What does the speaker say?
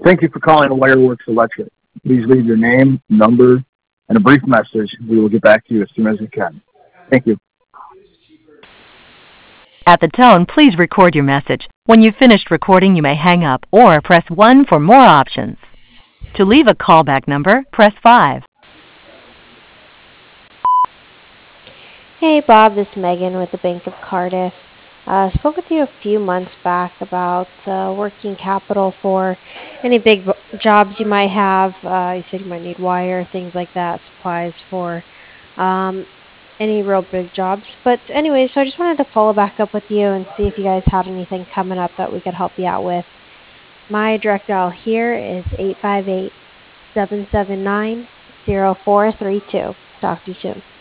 Thank you for calling Wireworks Electric. Please leave your name, number, and a brief message. We will get back to you as soon as we can. Thank you. At the tone, please record your message. When you've finished recording, you may hang up or press 1 for more options. To leave a callback number, press 5. Hey Bob, this is Megan with the Bank of Cardiff. Spoke with you a few months back about working capital for any big jobs you might have. You said you might need wire, things like that, supplies for um, any real big jobs. But anyway, so I just wanted to follow back up with you and see if you guys had anything coming up that we could help you out with. My direct dial here is 858 779 0432. Talk to you soon.